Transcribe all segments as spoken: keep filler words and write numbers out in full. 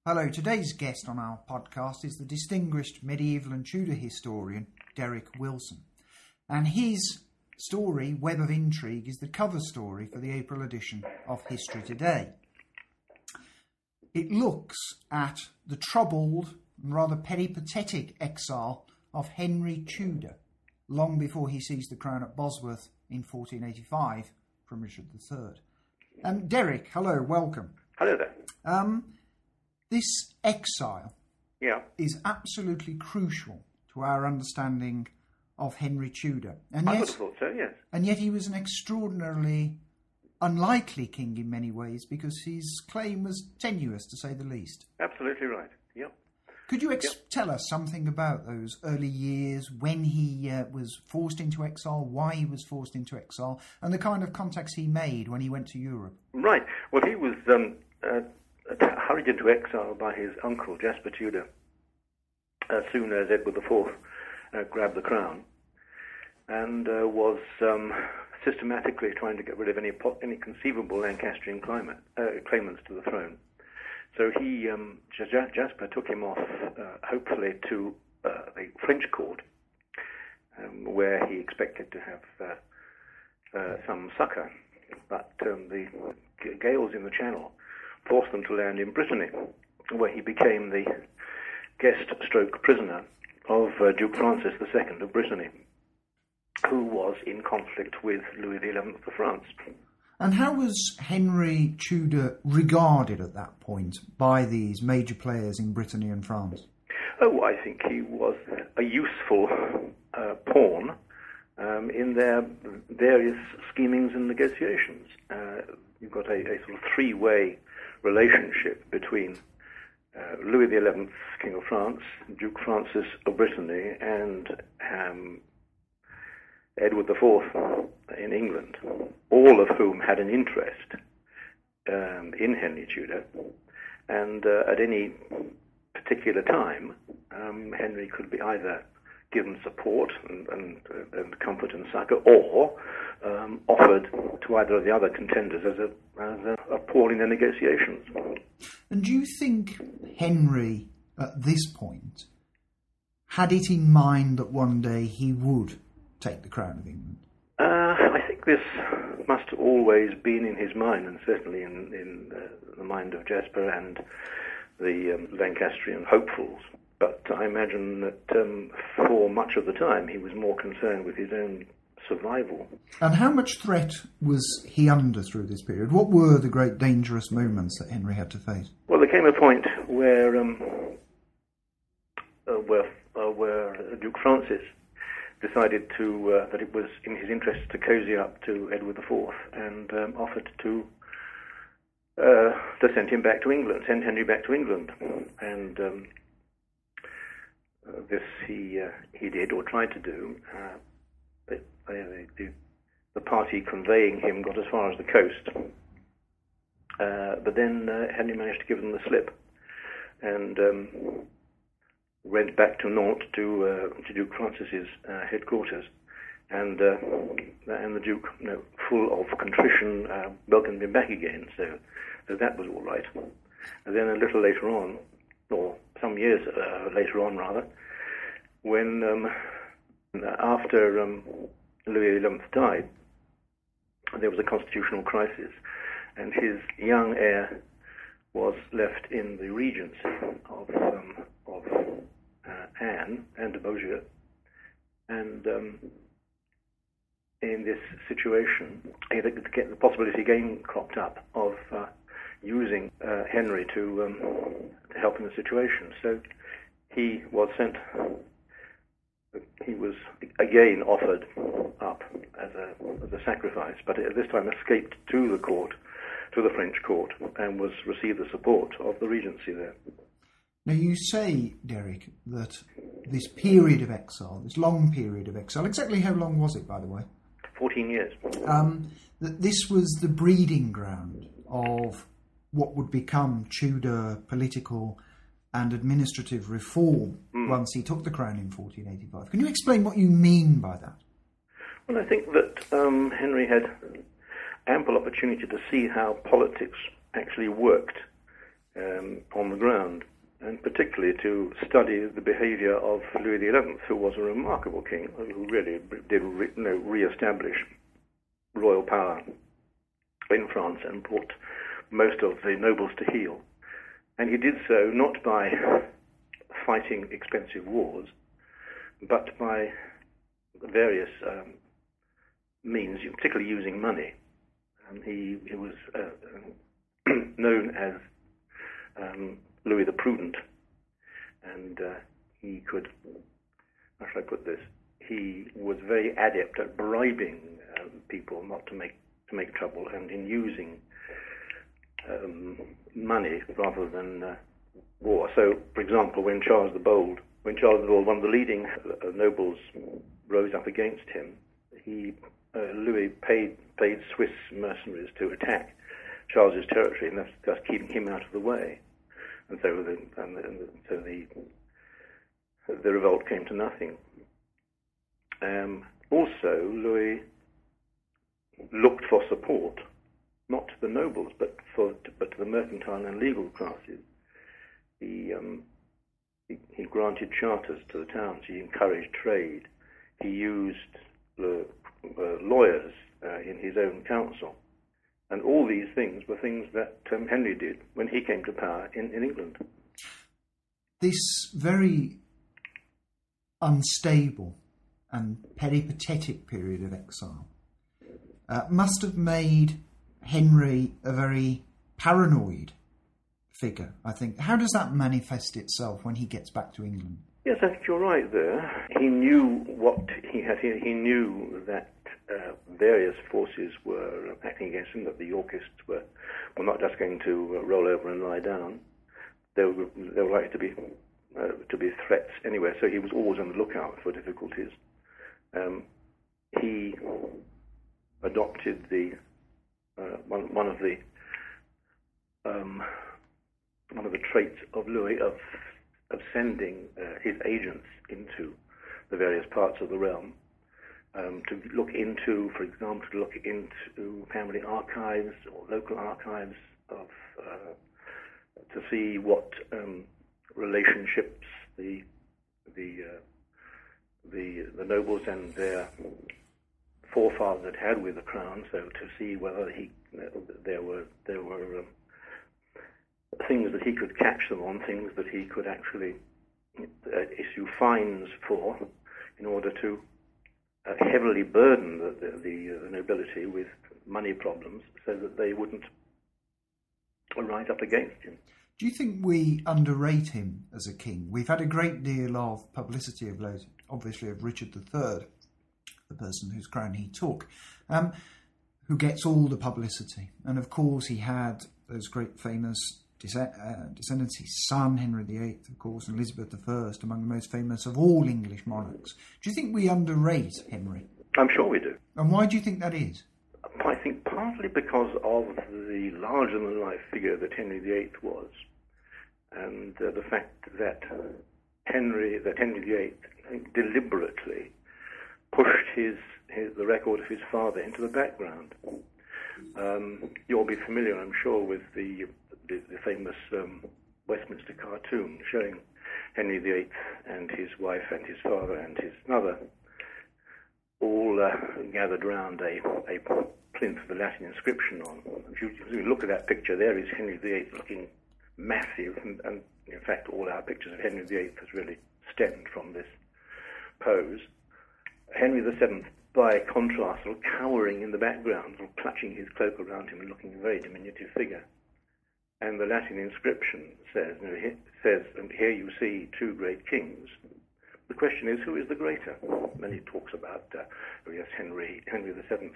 Hello, today's guest on our podcast is the distinguished medieval and Tudor historian Derek Wilson. And his story, Web of Intrigue, is the cover story for the April edition of History Today. It looks at the troubled and rather peripatetic exile of Henry Tudor, long before he seized the crown at Bosworth in fourteen eighty-five from Richard the Third. Um, Derek, hello, welcome. Hello there. Um, this exile yeah. is absolutely crucial to our understanding of Henry Tudor. And I yet, would have thought so, yes. And yet he was an extraordinarily unlikely king in many ways because his claim was tenuous, to say the least. Absolutely right, yep. Could you ex- yep. tell us something about those early years, when he uh, was forced into exile, why he was forced into exile, and the kind of contacts he made when he went to Europe? Right. Well, he was um, uh, hurried into exile by his uncle, Jasper Tudor, as soon as Edward the Fourth uh, grabbed the crown, and uh, was um, systematically trying to get rid of any po- any conceivable Lancastrian climate, uh, claimants to the throne. So he, um, J- Jasper took him off, uh, hopefully, to uh, the French court, um, where he expected to have uh, uh, some succour. But um, the g- gales in the Channel forced them to land in Brittany, where he became the guest-stroke prisoner of uh, Duke Francis the Second of Brittany, who was in conflict with Louis the Eleventh of France. And how was Henry Tudor regarded at that point by these major players in Brittany and France? Oh, I think he was a useful uh, pawn um, in their various schemings and negotiations. Uh, you've got a, a sort of three-way relationship between uh, Louis the Eleventh, King of France, Duke Francis of Brittany, and um, Edward the Fourth in England, all of whom had an interest um, in Henry Tudor, and uh, at any particular time, um, Henry could be either given support and, and, and comfort and succour, or um, offered to either of the other contenders as a, as a, a pawn in their negotiations. And do you think Henry, at this point, had it in mind that one day he would take the crown of England? Uh, I think this must have always been in his mind, and certainly in, in uh, the mind of Jasper and the um, Lancastrian hopefuls. But I imagine that um, for much of the time he was more concerned with his own survival. And how much threat was he under through this period? What were the great dangerous moments that Henry had to face? Well, there came a point where um, uh, where, uh, where Duke Francis decided to uh, that it was in his interest to cozy up to Edward the Fourth, and um, offered to uh, to send him back to England, send Henry back to England, and um, uh, this he uh, he did, or tried to do. Uh, they, they, the, the party conveying him got as far as the coast, uh, but then uh, Henry managed to give them the slip, and um, went back to Nantes to uh, to Duke Francis's uh, headquarters, and uh, and the Duke, you know, full of contrition, uh, welcomed him back again. So, so that was all right. And then a little later on, or some years uh, later on rather, when um, after um, Louis the Eleventh died, there was a constitutional crisis, and his young heir was left in the regency of um, of uh, Anne, Anne de Beaujeu, and um, in this situation, the, the possibility again cropped up of uh, using uh, Henry to, um, to help in the situation. So he was sent. He was again offered up as a as a sacrifice, but at this time escaped to the court, to the French court, and was received the support of the regency there. Now you say, Derek, that this period of exile, this long period of exile, exactly how long was it, by the way? Fourteen years. Um, that this was the breeding ground of what would become Tudor political and administrative reform mm. once he took the crown in fourteen eighty-five. Can you explain what you mean by that? Well, I think that um, Henry had ample opportunity to see how politics actually worked um, on the ground, and particularly to study the behaviour of Louis the Eleventh, who was a remarkable king, who really did re, you know, re-establish royal power in France and brought most of the nobles to heel. And he did so not by fighting expensive wars, but by various um, means, particularly using money. Um, he, he was uh, known as um, Louis the Prudent, and uh, he could, how shall I put this, he was very adept at bribing uh, people not to make to make trouble, and in using um, money rather than uh, war. So, for example, when Charles the Bold, when Charles the Bold, one of the leading uh, nobles, rose up against him, he uh, Louis paid paid Swiss mercenaries to attack Charles's territory, and thus, thus keeping him out of the way. And so, the, and the, and the, so the the revolt came to nothing. Um, also, Louis looked for support, not to the nobles, but for but to the mercantile and legal classes. He um, he, he granted charters to the towns. He encouraged trade. He used uh, uh, lawyers uh, in his own council, and all these things were things that um, Henry did when he came to power in, in England. This very unstable and peripatetic period of exile uh, must have made Henry a very paranoid figure, I think. How does that manifest itself when he gets back to England? Yes, I think you're right there. He knew what he had. He, he knew that uh, various forces were acting against him, that the Yorkists were, were not just going to uh, roll over and lie down. They were, they were likely to be, uh, to be threats anyway, so he was always on the lookout for difficulties. Um, he adopted the uh, one, one of the um, one of the traits of Louis of of sending uh, his agents into the various parts of the realm um, to look into, for example, to look into family archives or local archives of uh, to see what um, relationships the the uh, the the nobles and their forefathers had had with the crown, so to see whether he uh, there were there were um, things that he could catch them on, things that he could actually uh, issue fines for, in order to uh, heavily burden the the, the, uh, the nobility with money problems, so that they wouldn't rise up against him. Do you think we underrate him as a king? We've had a great deal of publicity of late, obviously, of Richard the Third, the person whose crown he took, um, who gets all the publicity. And of course he had those great famous descend- uh, descendants, his son Henry the Eighth, of course, and Elizabeth the First, among the most famous of all English monarchs. Do you think we underrate Henry? I'm sure we do. And why do you think that is? I think partly because of the larger-than-life figure that Henry the Eighth was, and uh, the fact that Henry, that Henry the Eighth deliberately pushed his, his the record of his father into the background. Um, you'll be familiar, I'm sure, with the the, the famous um, Westminster cartoon showing Henry the Eighth and his wife and his father and his mother all uh, gathered round a, a plinth with a Latin inscription on. If you, if you look at that picture, there is Henry the Eighth looking massive, and, and in fact all our pictures of Henry the Eighth has really stemmed from this pose. Henry the Seventh, by contrast, sort of cowering in the background, sort of clutching his cloak around him and looking a very diminutive figure. And the Latin inscription says, you know, it says, and here you see two great kings. The question is, who is the greater? And he talks about, uh, oh yes, Henry, Henry the Seventh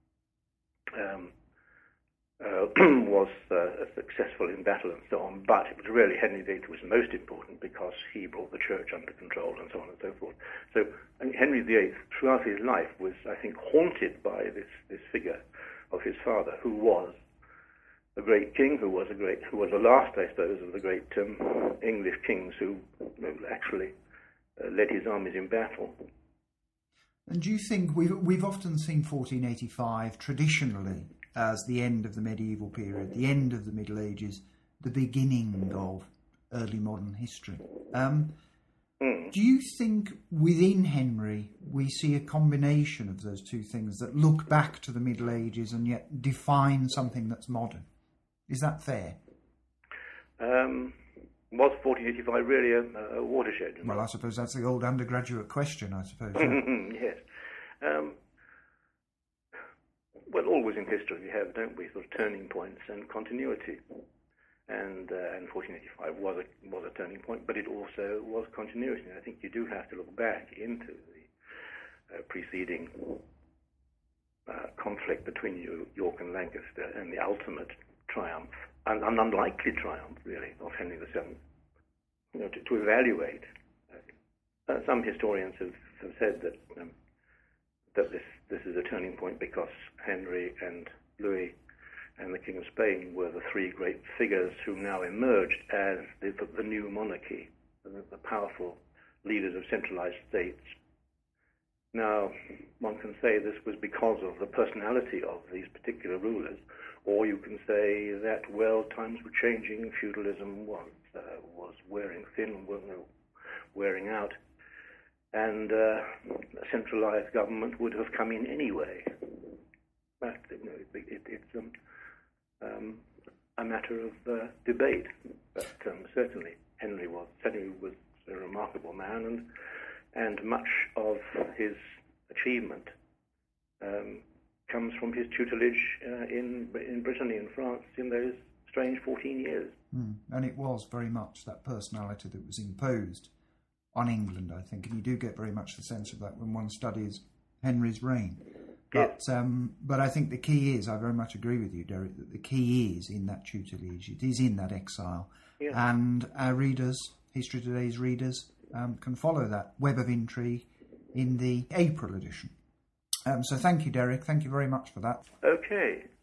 um, uh, was uh, successful in battle and so on, but it was really Henry the Eighth was most important because he brought the church under control and so on and so forth. So I mean, Henry the Eighth, throughout his life, was, I think, haunted by this, this figure of his father, who was a great king, who was a great, who was the last, I suppose, of the great um, English kings who you know, actually uh, led his armies in battle. And do you think we've we've often seen fourteen eighty-five traditionally as the end of the medieval period, the end of the Middle Ages, the beginning of early modern history. Um, mm. Do you think within Henry we see a combination of those two things that look back to the Middle Ages and yet define something that's modern? Is that fair? Um, was fourteen eighty-five really a, a watershed? Well, I suppose that's the old undergraduate question, I suppose. Yes. Um, well, always in history we have, don't we, sort of turning points and continuity. And uh, and fourteen eighty-five was a was a turning point, but it also was continuity. And I think you do have to look back into the uh, preceding uh, conflict between York and Lancaster and the ultimate triumph, and an unlikely triumph, really, of Henry the Seventh. You know, to, to evaluate. Uh, some historians have, have said that um, that this this is a turning point because Henry and Louis and the King of Spain were the three great figures who now emerged as the, the new monarchy, the, the powerful leaders of centralized states. Now, one can say this was because of the personality of these particular rulers, or you can say that, well, times were changing, feudalism was uh, was wearing thin, wearing out, and uh, a centralized government would have come in anyway. But you know, it, it, it's um, um, a matter of uh, debate. But um, certainly, Henry was certainly was a remarkable man, and and much of his achievement um, comes from his tutelage uh, in in Brittany and France in those strange fourteen years. Mm. And it was very much that personality that was imposed on England, I think, and you do get very much the sense of that when one studies Henry's reign. But yes. um, but I think the key is, I very much agree with you, Derek, that the key is in that tutelage, it is in that exile. Yes. And our readers, History Today's readers, um, can follow that web of intrigue in the April edition. Um, so thank you, Derek. Thank you very much for that. Okay.